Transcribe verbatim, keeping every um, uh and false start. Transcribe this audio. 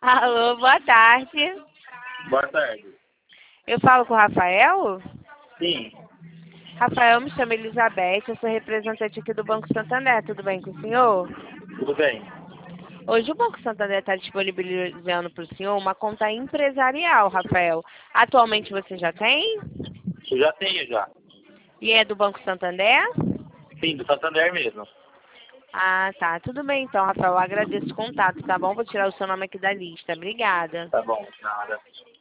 Alô, boa tarde. Boa tarde. Eu falo com o Rafael? Sim, Rafael, me chamo Elizabeth, eu sou representante aqui do Banco Santander, tudo bem com o senhor? tudo bem. Hoje o Banco Santander está disponibilizando para o senhor uma conta empresarial, Rafael. Atualmente você já tem? Eu já tenho já. E é do Banco Santander? Sim, do Santander mesmo. Ah, tá. Tudo bem então, Rafael. Eu agradeço o contato, tá bom? Vou tirar o seu nome aqui da lista. Obrigada. Tá bom, nada.